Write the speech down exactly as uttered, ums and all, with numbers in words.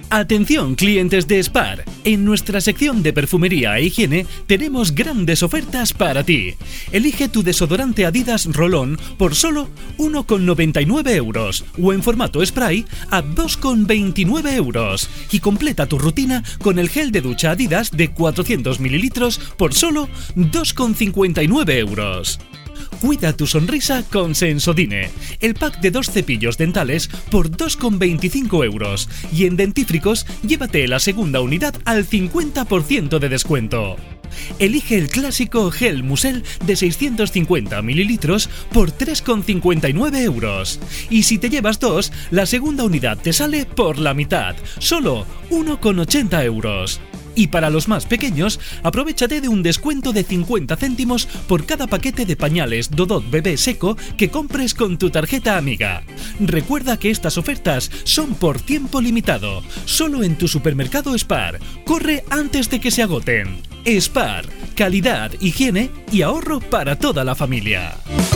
Atención, clientes de Spar. En nuestra sección de perfumería e higiene tenemos grandes ofertas para ti. Elige tu desodorante Adidas Rolón por solo uno con noventa y nueve euros o en formato spray a dos con veintinueve euros y completa tu rutina con el gel de ducha Adidas de cuatrocientos mililitros por solo dos con cincuenta y nueve euros. Cuida tu sonrisa con Sensodyne, el pack de dos cepillos dentales por dos con veinticinco euros y en dentífricos llévate la segunda unidad al cincuenta por ciento de descuento. Elige el clásico gel Musel de seiscientos cincuenta mililitros por tres con cincuenta y nueve euros. Y si te llevas dos, la segunda unidad te sale por la mitad, solo uno con ochenta euros. Y para los más pequeños, aprovéchate de un descuento de cincuenta céntimos por cada paquete de pañales Dodot Bebé Seco que compres con tu tarjeta amiga. Recuerda que estas ofertas son por tiempo limitado, solo en tu supermercado Spar. Corre antes de que se agoten. Spar, calidad, higiene y ahorro para toda la familia.